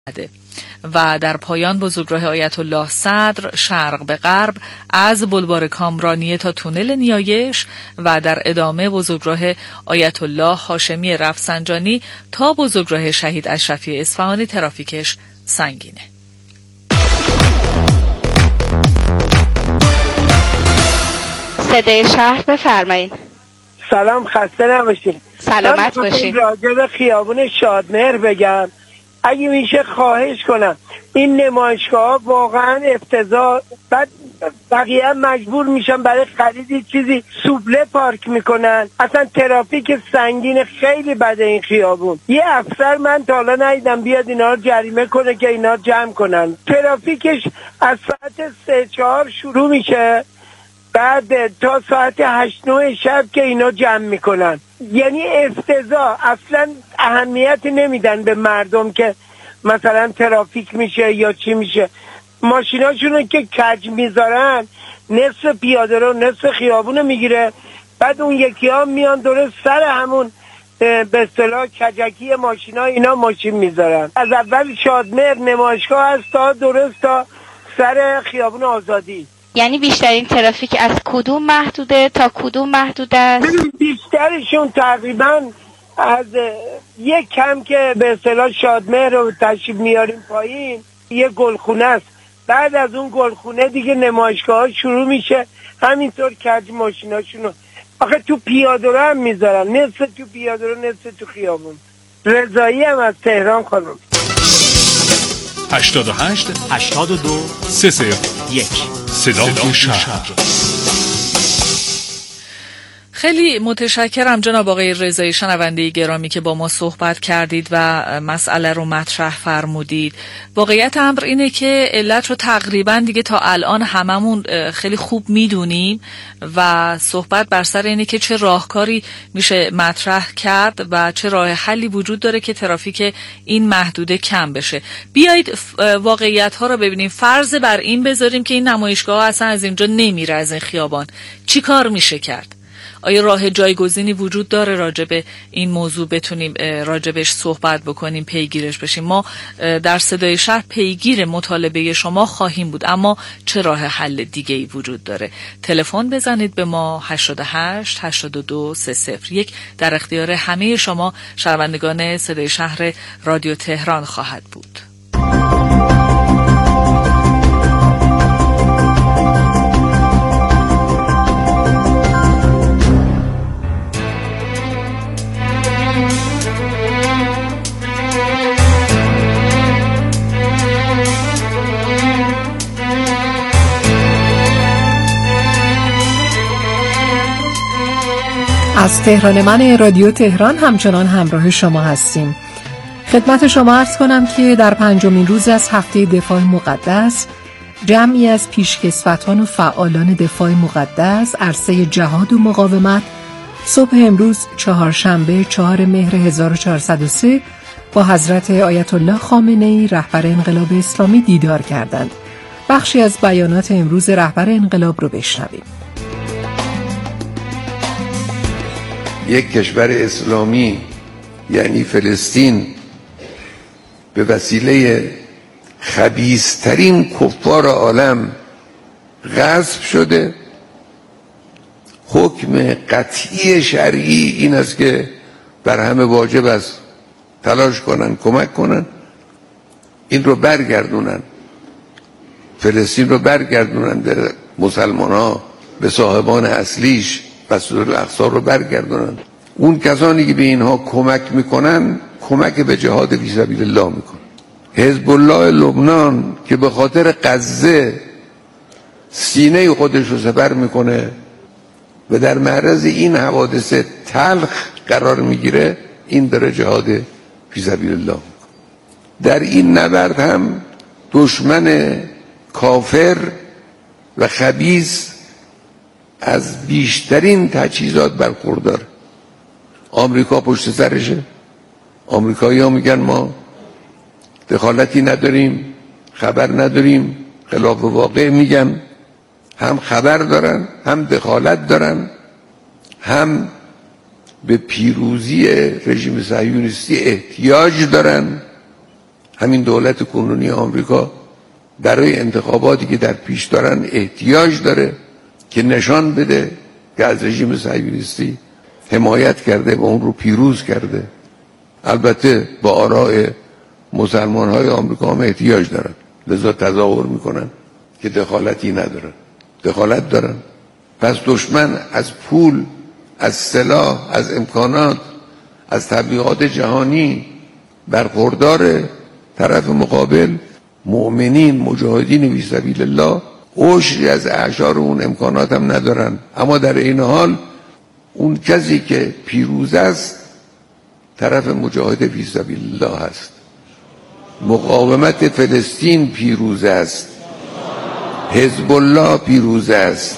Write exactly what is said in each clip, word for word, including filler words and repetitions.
و در پایان بزرگراه آیت الله صدر شرق به غرب از بلوار کامرانیه تا تونل نیایش و در ادامه بزرگراه آیت الله هاشمی رفسنجانی تا بزرگراه شهید اشرفی اصفهانی ترافیکش سنگینه. صدای شهر بفرمایید. سلام، خسته نباشید. سلامت باشید. راجع به خیابون شادمهر بگم اگه میشه خواهش کنم این نمایشگاه واقعا افتضاح، بعد بقیه مجبور میشن برای خرید چیزی سوبله پارک میکنن، اصلا ترافیک سنگین خیلی بده این خیابون. یه افسر من تا حالا ندیدم بیاد اینا رو جریمه کنه که اینا جمع کنن. ترافیکش از ساعت سه چهار شروع میشه بعد تا ساعت هشت نه شب که اینا جمع میکنن. یعنی افتضاح، اصلا اهمیت نمیدن به مردم که مثلا ترافیک میشه یا چی میشه. ماشیناشونو که کج میذارن نصف پیاده رو نصف خیابونو میگیره، بعد اون یکی ها میان درست سر همون به اصطلاح کجکی ماشینا اینا ماشین میذارن. از اول شادمهر نمایشگاه هست تا درست تا سر خیابون آزادی. یعنی بیشترین ترافیک از کدوم محدوده تا کدوم محدوده است؟ بیشترشون تقریبا از یک کم که به اصطلاح شادمهر رو تشریف میاریم پایین یه گلخونه است، بعد از اون گلخونه دیگه نمایشگاه ها شروع میشه، همینطور کج ماشیناشونو آخه تو پیاده رو هم میذارن، نصف تو پیاده رو نصف تو خیابون. رضایی هم از تهران خانم. هشتاد و هشت هشتاد و دو سه صفر یک صدای شهر. خیلی متشکرم جناب آقای رضایی شنونده گرامی که با ما صحبت کردید و مسئله رو مطرح فرمودید. واقعیت امر اینه که علت رو تقریبا دیگه تا الان هممون خیلی خوب میدونیم و صحبت بر سر اینه که چه راهکاری میشه مطرح کرد و چه راه حلی وجود داره که ترافیک این محدوده کم بشه. بیایید واقعیت ها رو ببینیم. فرض بر این بذاریم که این نمایشگاه اصلا از اینجا نمیره، از این خیابان چی کار میشه کرد؟ آیا راه جایگزینی وجود داره راجع به این موضوع بتونیم راجبش صحبت بکنیم، پیگیرش بشیم؟ ما در صدای شهر پیگیر مطالبه شما خواهیم بود، اما چه راه حل دیگه ای وجود داره؟ تلفن بزنید به ما هشتاد و هشت هشتاد و دو سه صفر یک، در اختیار همه شما شنوندگان صدای شهر رادیو تهران خواهد بود. از تهران من رادیو تهران همچنان همراه شما هستیم. خدمت شما عرض کنم که در پنجمین روز از هفته دفاع مقدس جمعی از پیشکسوتان و فعالان دفاع مقدس عرصه جهاد و مقاومت صبح امروز چهارشنبه چهارم مهر هزار و چهارصد و سه با حضرت آیت الله خامنه‌ای رهبر انقلاب اسلامی دیدار کردند. بخشی از بیانات امروز رهبر انقلاب رو بشنویم. یک کشور اسلامی یعنی فلسطین به وسیله خبیث‌ترین کفار عالم غصب شده. حکم قطعی شرعی این است که بر همه واجب است تلاش کنن، کمک کنن، این رو برگردونن، فلسطین رو برگردونن به مسلمان ها، به صاحبان اصلیش، مسجد الاقصی رو برگردونن. اون کسانی که به اینها کمک میکنن کمک به جهاد فی سبیل الله میکنن. حزب الله لبنان که به خاطر غزه سینه خودش رو سپر میکنه و در معرض این حوادث تلخ قرار میگیره، این داره جهاد فی سبیل الله میکنه. در این نبرد هم دشمن کافر و خبیث از بیشترین تجهیزات برخوردار. آمریکا پشت سرشه. آمریکایی ها میگن ما دخالتی نداریم، خبر نداریم، خلاف واقع میگن. هم خبر دارن، هم دخالت دارن، هم به پیروزی رژیم صهیونیستی احتیاج دارن، همین دولت کنونی آمریکا برای انتخاباتی که در پیش دارن احتیاج داره که نشان بده که از رژیم صهیونیستی حمایت کرده و اون رو پیروز کرده. البته با آراء مسلمان های آمریکا هم احتیاج دارن، لذا تظاهر میکنن که دخالتی ندارن. دخالت دارن. پس دشمن از پول، از سلاح، از امکانات، از تبلیغات جهانی برخوردار. طرف مقابل مؤمنین، مجاهدین فی سبیل الله عشری از اعشار اون امکانات هم ندارن، اما در این حال اون کسی که پیروز است طرف مجاهد فی سبیل الله است. مقاومت فلسطین پیروز است، حزب الله پیروز است.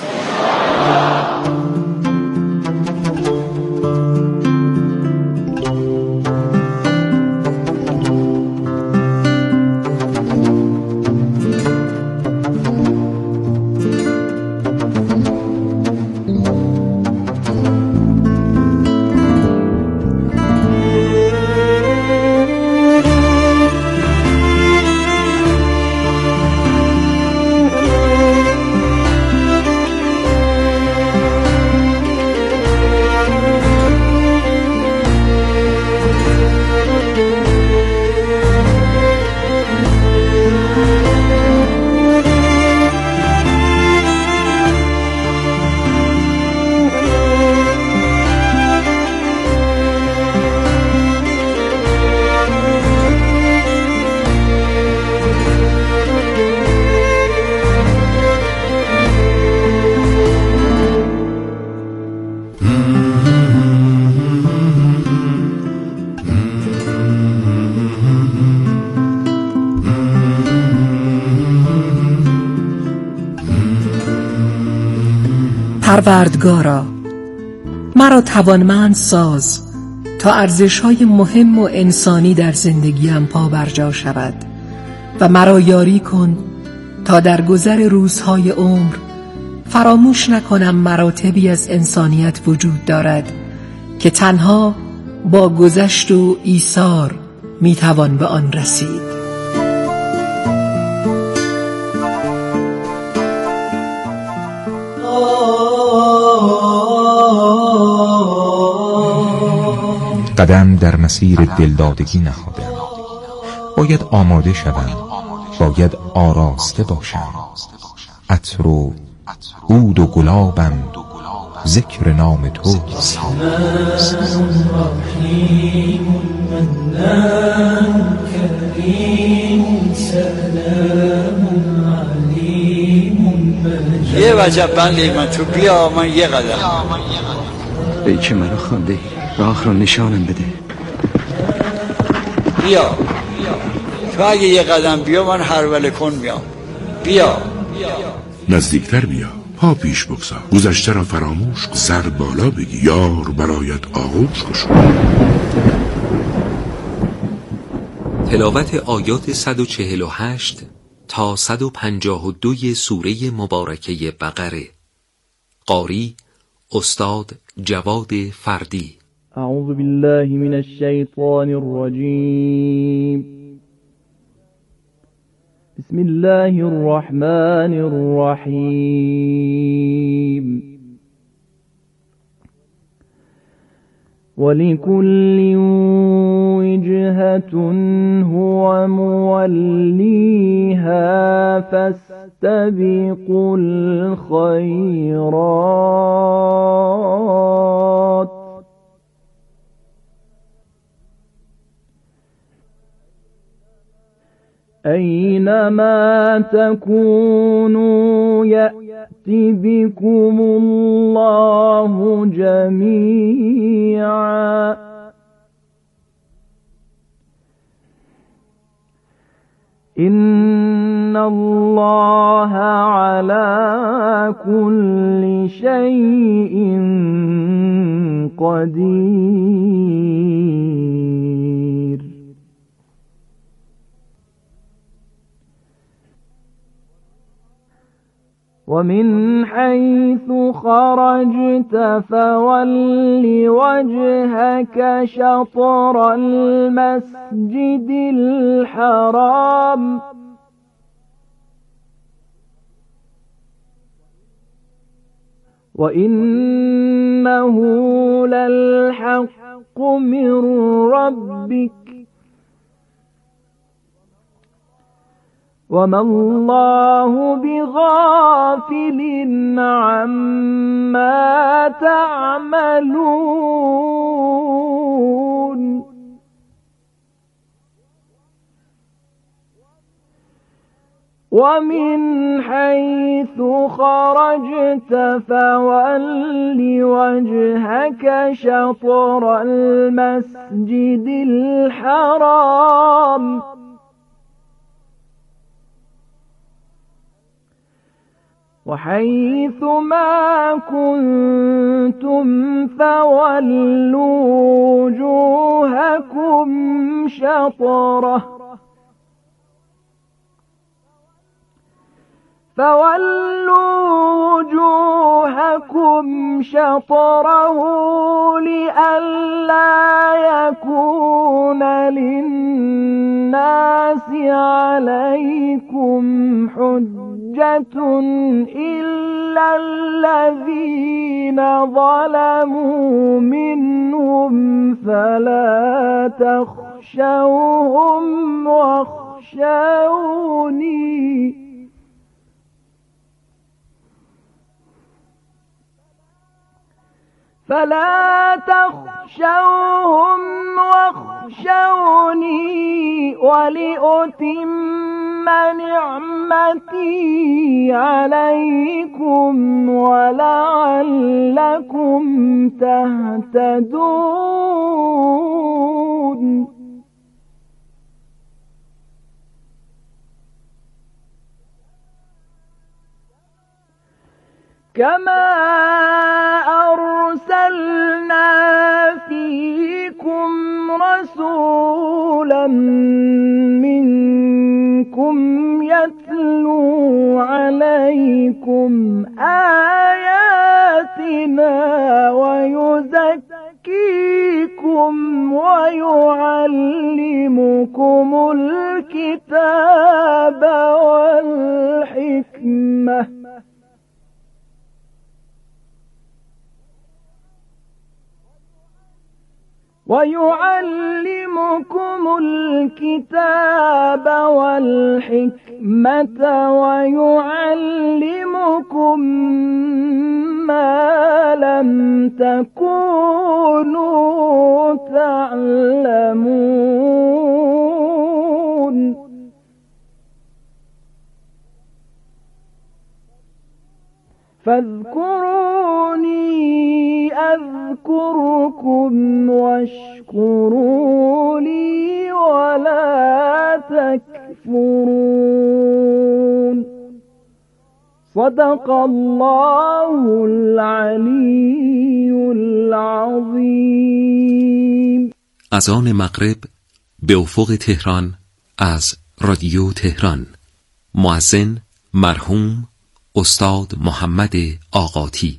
پروردگارا مرا توانمند ساز تا ارزش‌های مهم و انسانی در زندگیم پا برجا شود و مرا یاری کن تا در گذر روزهای عمر فراموش نکنم مراتبی از انسانیت وجود دارد که تنها با گذشت و ایثار میتوان به آن رسید. قدم در مسیر دلدادگی نهادم. باید آماده شوم، باید آراسته باشم. عطر و عود و گلابم ذکر نام تو. یه وجب بندی من تو بیا من یه قدم. ای که مرا خانده راه را نشانم بده. بیا تو اگه یه قدم بیا من هرول کن میام. بیا نزدیکتر بیا، پا پیش بگذار، گذشته را فراموش کن، سر بالا بگی یار برایت آغوش گشود. تلاوت آیات صد و چهل و هشت تا صد و پنجاه و دو سوره مبارکه بقره. قاری استاد جواد فردی. اعوذ بالله من الشیطان الرجیم. بسم الله الرحمن الرحیم. ولكل وجهة هو موليها فاستبقوا الخيرات أينما تكونوا يأت بكم الله جميعا إن الله على كل شيء قدير. ومن حيث خرجت فول وجهك شطر المسجد الحرام وإنه للحق من ربك وما الله بغافل عما تعملون ومن حيث خرجت فول وجهك شطر المسجد الحرام وحيث ما كنتم فولوا وجوهكم شطره فولوا وجوهكم شطره لئلا يكون للناس عليكم حجة إلا الذين ظلموا منهم فلا تخشوهم واخشوني فلا تخشوهم واخشوني ولأتم نعمتي عليكم ولعلكم تهتدون كما أرسلنا فيكم رسولا منكم يتلو عليكم آياتنا ويزكيكم ويعلمكم الكتاب والحكمة ويعلمكم الكتاب والحكمة ويعلمكم ما لم تكونوا تعلمون فاذكروني أذكركم واشكروا لي ولا تكفرون صدق الله العلي العظيم. اذان مغرب به افق تهران از رادیو تهران. مؤذن مرحوم استاد محمد آقاتی.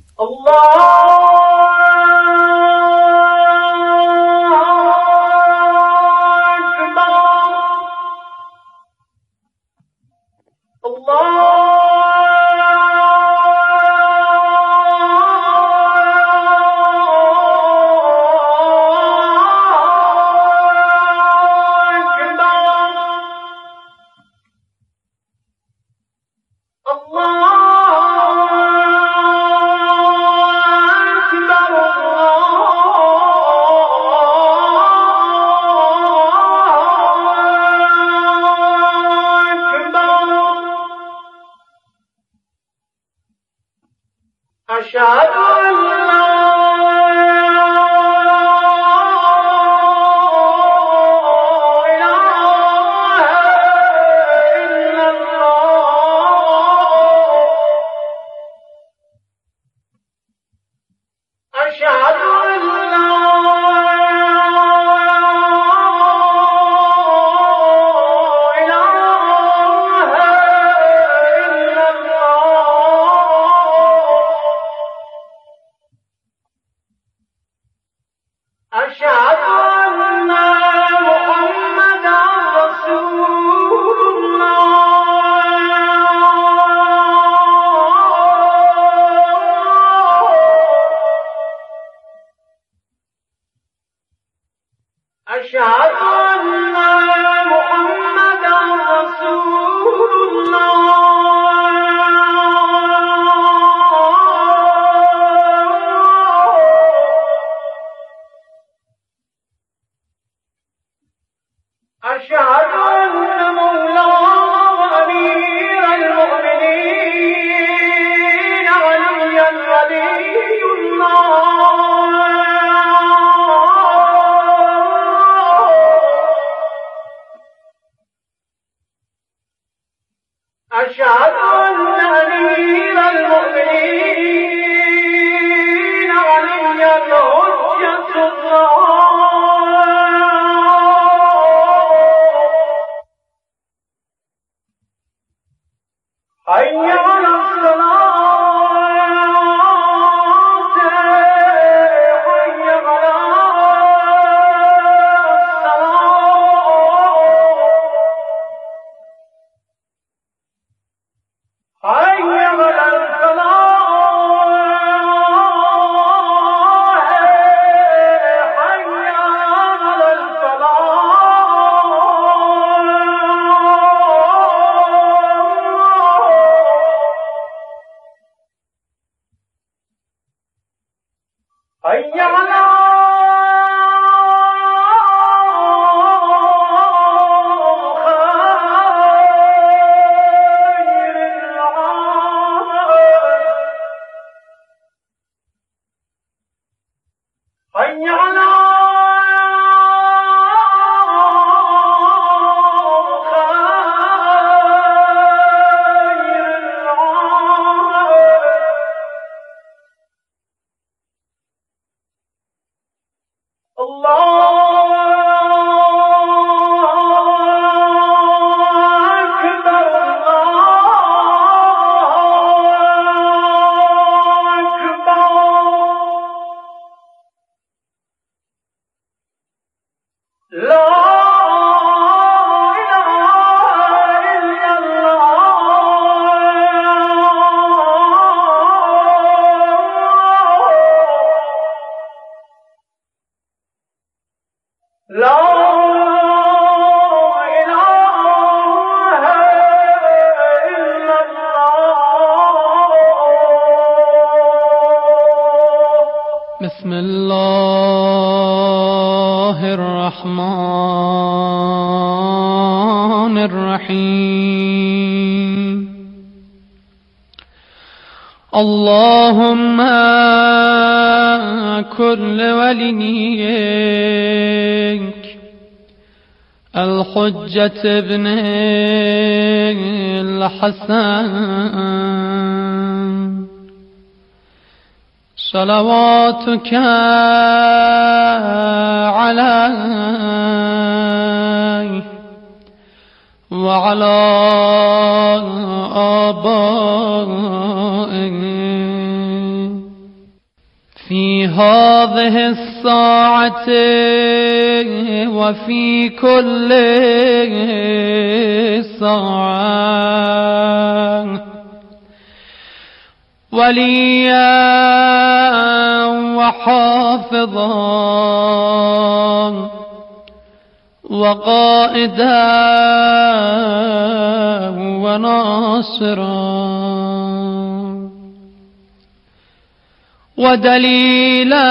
أشهد أن لا إله إلا الله أشهد أن لا إله إلا الله أشهد أن أمير المؤمنين علي حجة الله حي على الصلاة بسم الله الرحمن الرحيم اللهم كن لوليك الحجة ابن الحسن صلواتك عليه وعلى آبائه في هذه الساعة وفي كل ساعة وليا وحافظا وقائدا وناصرا ودليلا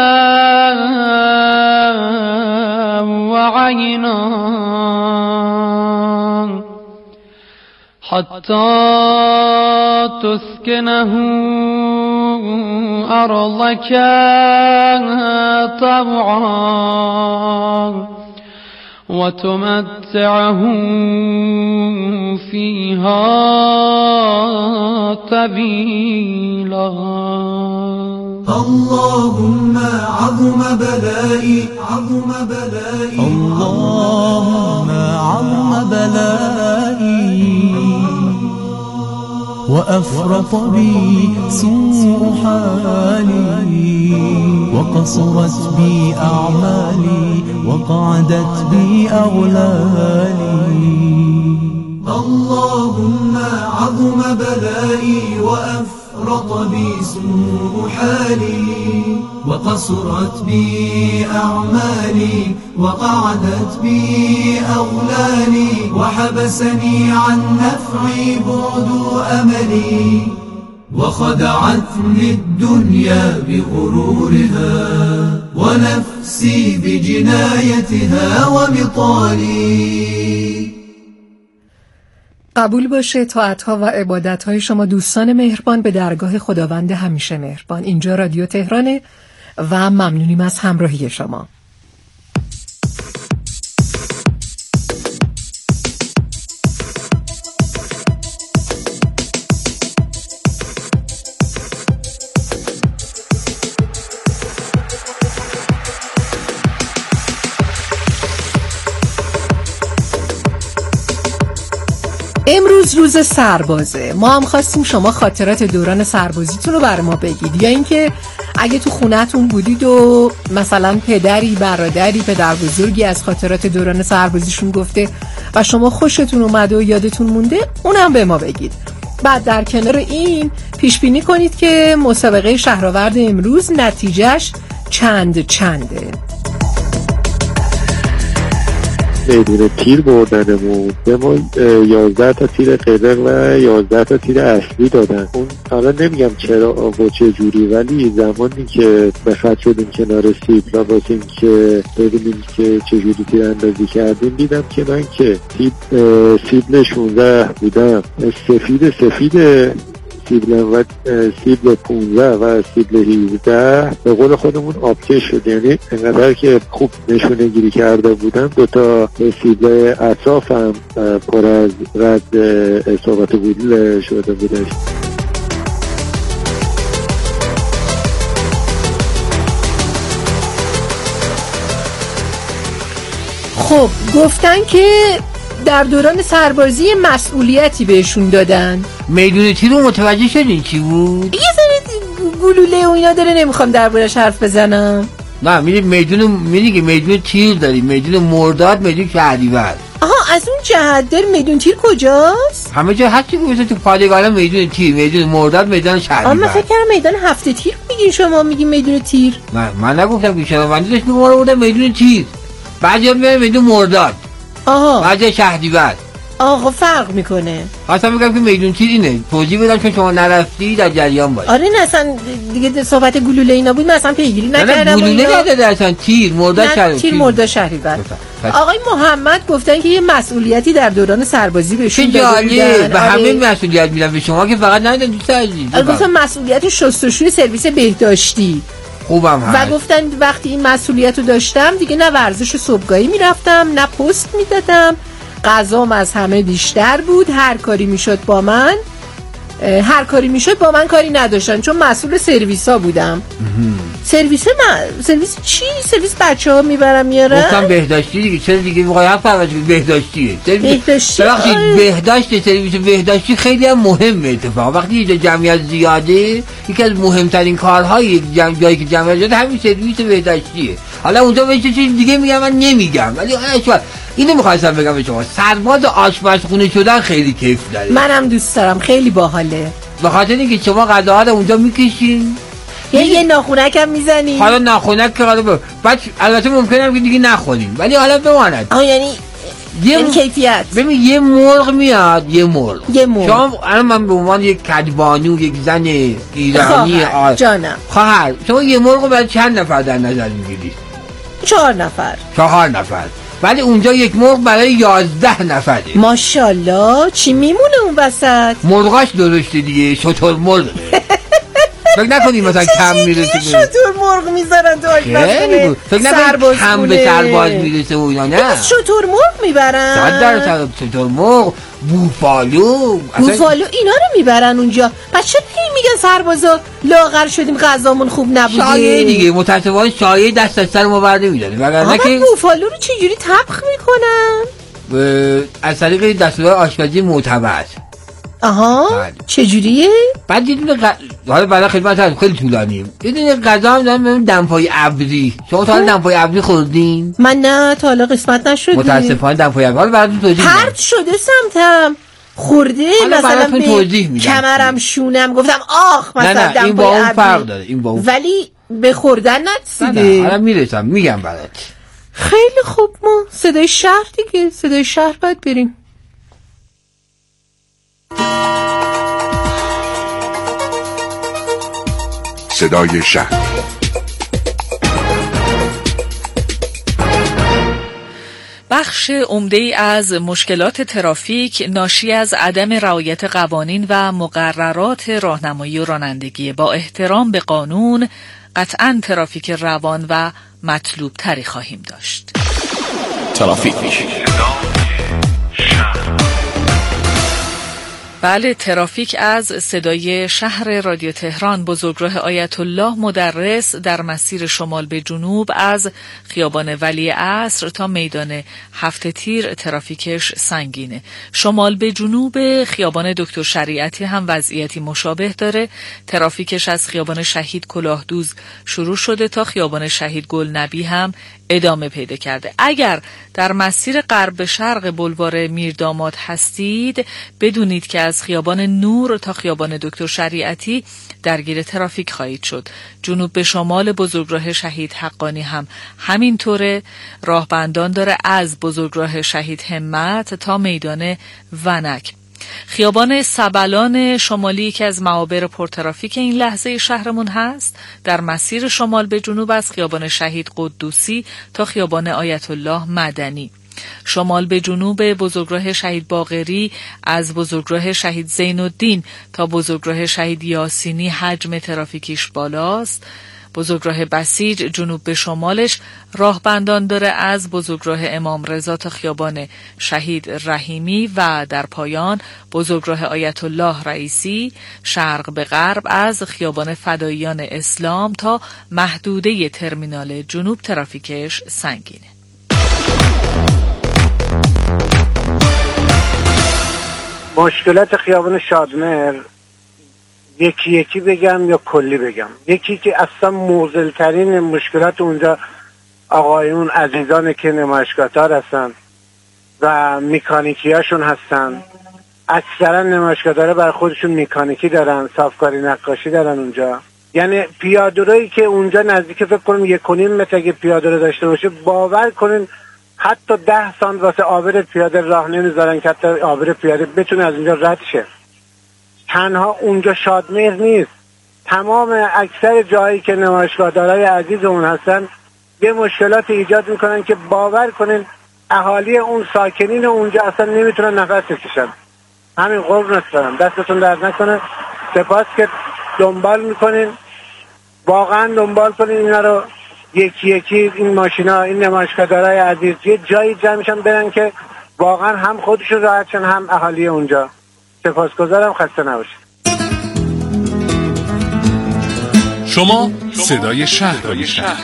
وعينا حتى تسكنه أرضك طوعا وتمتعه فيها طويلا. اللهم عظم بلائي عظم بلائي اللهم عظم بلائي وأفرط بي سوء حالي وقصرت بي أعمالي وقعدت بي أغلالي. اللهم عظم بلائي وأفرط بي سوء حالي وقصرت بي أعمالي وقعدت بي أغلالي وحبسني عن نفعي بعد أملي وخدعتني الدنيا بغرورها ونفسي بجنايتها ومطالي. قبول باشه طاعت‌ها و عبادت‌های شما دوستان مهربان به درگاه خداوند همیشه مهربان. اینجا رادیو تهرانه و ممنونیم از همراهی شما. امروز روز سربازه. ما هم خواستیم شما خاطرات دوران سربازیتون رو برای ما بگید، یا اینکه اگه تو خونه‌تون بودید و مثلا پدری، برادری، پدر بزرگی از خاطرات دوران سربازیشون گفته و شما خوشتون اومده و یادتون مونده، اونم به ما بگید. بعد در کنار این پیش بینی کنید که مسابقه شهرآورد امروز نتیجهش چند چنده. میدون تیر بردنمون به ما یازده تا تیر قلق و یازده تا تیر اصلی دادن. اون حالا نمیگم چرا و چه جوری، ولی زمانی که بخط شدیم کنار سیبلا واسه این که ببینیم که چجوری تیر اندازی کردیم، دیدم که من که تیب سیبل شونزده بودم، سفید سفید سیبل و سیبل پونزده و سیبل هیزده به قول خودمون آبکش شد. یعنی انقدر که خوب نشونه گیری کرده بودم دوتا سیبل اطراف هم پر از رد اصابت گلوله شده بودش. خب گفتن که در دوران سربازی مسئولیتی بهشون دادن. میدون تیر رو متوجه شدین چی بود؟ یه ذره گلوله و اینا داره، نمیخوام دربارش حرف بزنم. نه میدونی میدون میدونی که میدون تیر داریم، میدون مرداد، میدون شهریور. آها از اون جهت در میدون تیر کجاست؟ همه جا هستی که مثلا تو پادگان میدون تیر، میدون مرداد، میدون شهریور. اما فکر کردم میدان هفته تیر میگین شما، میگین میدون تیر. من من نگفتم که شما، من داشت میگم بودم میدون تیر. بعضیا میگن میدون مرداد. آها بعضی شهریور. آقا فرق میکنه. اصلا میگم که میدون تیر اینه، توضیح بدم چون شما نرفتی در جریان باش. آره نه اصلا دیگه صحبت گلوله اینا بود، من اصلا پیگیری نکردم. نه گلوله نداده، اصلا تیر مرداد شهریور. تیر مرداد شهریور. آقای محمد گفتن که یه مسئولیتی در دوران سربازی بهشون داده بودن. به همین مسئولیت میدن به شما که فقط ندادن دوست عزیز. گفتن مسئولیت شستشوی سرویس بهداشتی. خوبم هست. و گفتن وقتی این مسئولیت رو داشتم دیگه نه ورزش صبحگاهی میرفتم، نه پست میدادم، غذام از همه بیشتر بود، هر کاری میشد با من هر کاری میشد با من کاری نداشتن چون مسئول سرویس ها بودم. سرویس من سرویس چی؟ سرویس بچه ها میبرم میارم. گفتم بهداشتی دیگه، چرا دیگه واقعا فرض بهداشتیه. بهداشتی وقتی بهداشت سرویس بهداشتی خیلی هم مهمه. اتفاقا وقتی جمعیت زیاده یکی از مهمترین کارهای جمع... جایی که جمعیت زیاده همین سرویس بهداشتیه. حالا اونجا به چیز دیگه میگم من نمیگم، ولی اشوار اینو می‌خواستم بگم به شما، سرباز آشپزخونه شدن خیلی کیف داره. منم دوست دارم، خیلی باحاله. به خاطر اینکه شما غذاها رو اونجا میکشین، یه یه ناخونک هم میزنی. حالا ناخونک که حالا بعد البته ممکنه که دیگه نخوریم، ولی حالا بماند. آها یعنی یه م... کیفیت. ببین یه مرغ میاد، یه مرغ. یه مرغ. شما الان من به عنوان یک کدبانو، یک زن ایرانی آ جانم. خواهر، شما یه مرغ رو برای چند نفر در نظر میگیرید؟ چهار نفر. چهار نفر. ولی اونجا یک مرغ برای یازده نفره. ماشاءالله. چی میمونه اون وسط؟ مرغاش درشته دیگه، شتر مرغ. فکر نکنی مثلا کم میرسه. شتر مرغ میذارن تو آشپزخونه. فکر نکنی کم به سرباز میرسه و اینا. نه شتر مرغ میبرن. صد درصد شتر مرغ، بوفالو. بوفالو اینا رو میبرن اونجا. پس چه میگن سربازا لاغر شدیم غذامون خوب نبوده؟ شایعه دیگه، متاسفانه شایعه دست از سر ما بر نمیداره. وگرنه که بوفالو رو چجوری طبخ میکنن؟ از طریق دستورات آشپزی معتبر. آها چجوریه؟ بعد یه دونه ق... حالا برای خدمت هست خیلی طولانیه. یه دونه غذا هم دارم دمپایی ابری. شما تا حالا دمپایی ابری خوردین؟ من نه تا حالا قسمت نشد. متاسفانه دمپایی ابری. حالا براتون توضیح میدم. پرت شده سمتم. خورده مثلا به کمرم شونم گفتم آخ مثلا نه نه این با اون فرق داره، این با اون ولی به خوردن نرسیده. نه نه حالا میرسم میگم برات. خیلی خوب، ما صدای شهر دیگه، صدای شهر باید بریم. صدای شهر. بخش عمده‌ای از مشکلات ترافیک ناشی از عدم رعایت قوانین و مقررات راهنمایی و رانندگی با احترام به قانون قطعاً ترافیک روان و مطلوب تری خواهیم داشت. ترافیک. بله، ترافیک از صدای شهر رادیو تهران، بزرگراه آیت الله مدرس در مسیر شمال به جنوب از خیابان ولی عصر تا میدان هفت تیر ترافیکش سنگینه. شمال به جنوب خیابان دکتر شریعتی هم وضعیتی مشابه داره. ترافیکش از خیابان شهید کلاهدوز شروع شده تا خیابان شهید گلنبی هم ادامه پیدا کرده. اگر در مسیر غرب به شرق بلوار میرداماد هستید، بدونید که از خیابان نور تا خیابان دکتر شریعتی درگیر ترافیک خواهید شد. جنوب به شمال بزرگراه شهید حقانی هم همینطوره. راهبندان داره از بزرگراه شهید همت تا میدان ونک. خیابان سبلان شمالی که از معابر پرترافیک این لحظه شهرمون هست، در مسیر شمال به جنوب از خیابان شهید قدوسی تا خیابان آیت الله مدنی. شمال به جنوب بزرگراه شهید باقری از بزرگراه شهید زین الدین تا بزرگراه شهید یاسینی حجم ترافیکیش بالاست. بزرگراه بسیج جنوب به شمالش راهبندان داره از بزرگراه امام رضا تا خیابان شهید رحیمی و در پایان بزرگراه آیت الله رئیسی شرق به غرب از خیابان فداییان اسلام تا محدوده ترمینال جنوب ترافیکش سنگینه. مشکلات خیابان شادمهر یکی یکی بگم یا کلی بگم؟ یکی که اصلا معضل ترین مشکلات اونجا آقایون عزیزان که نمایشگاه‌دار هستن و مکانیکی هاشون هستن. اکثرا نمایشگاه‌دارا بر خودشون مکانیکی دارن، صافکاری نقاشی دارن اونجا. یعنی پیاده‌رویی که اونجا نزدیک فکر کنم یک و نیم متر اگه پیاده‌رو داشته باشه، باور کنین حتی ده سانت واسه عابر پیاده راه نمیذارن که حتی عابر پیاده بتونه از اونجا رد شه. تنها اونجا شادمهر نیست، تمام اکثر جایی که نمایشگاه‌دارای عزیزمون هستن یه مشکلات ایجاد میکنن که باور کنین اهالی اون ساکنین اونجا اصلا نمیتونن نفس بکشن. همین قربونت دارم، دستتون درد نکنه. سپاس که دنبال میکنین، واقعا دنبال کنین اینا رو، یکی یکی این ماشینا، این نمایشگاه‌دارای عزیز یه جایی جمع میشن برن که واقعا هم خودشون راحت شن هم اهالی اونجا. سپاسگزارم، خسته نباشید. شما صدای شهر رو میشنوید.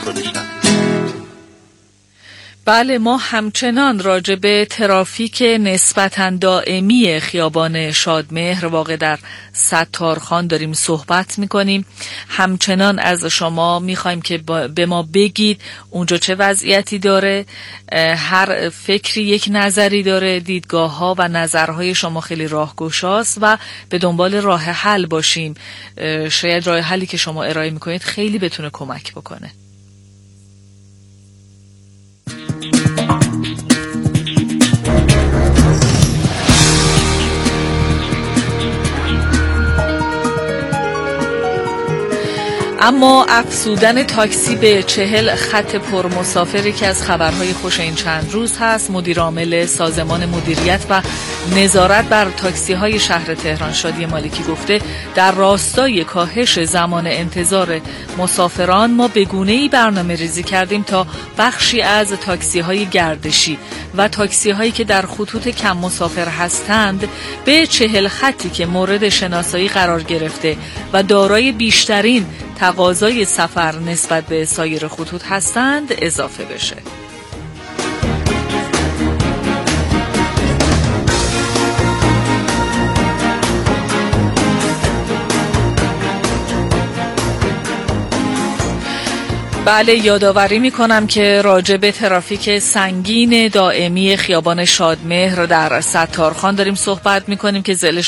بله، ما همچنان راجع به ترافیک نسبتاً دائمی خیابان شادمهر واقع در ستارخان داریم صحبت میکنیم. همچنان از شما میخوایم که به ما بگید اونجا چه وضعیتی داره. هر فکری یک نظری داره، دیدگاه ها و نظرهای شما خیلی راهگشاست و به دنبال راه حل باشیم. شاید راه حلی که شما ارائه میکنید خیلی بتونه کمک بکنه. اما افزودن تاکسی به چهل خط پرمسافری که از خبرهای خوش این چند روز هست. مدیر عامل سازمان مدیریت و نظارت بر تاکسی های شهر تهران شادی مالکی گفته در راستای کاهش زمان انتظار مسافران ما به گونه‌ای برنامه ریزی کردیم تا بخشی از تاکسی های گردشی و تاکسی هایی که در خطوط کم مسافر هستند به چهل خطی که مورد شناسایی قرار گرفته و دارای بیشترین تقاضای سفر نسبت به سایر خطوط هستند اضافه بشه. بله، یادآوری میکنم که راجع به ترافیک سنگین دائمی خیابان شادمهر در ستارخان داریم صحبت میکنیم که ذیل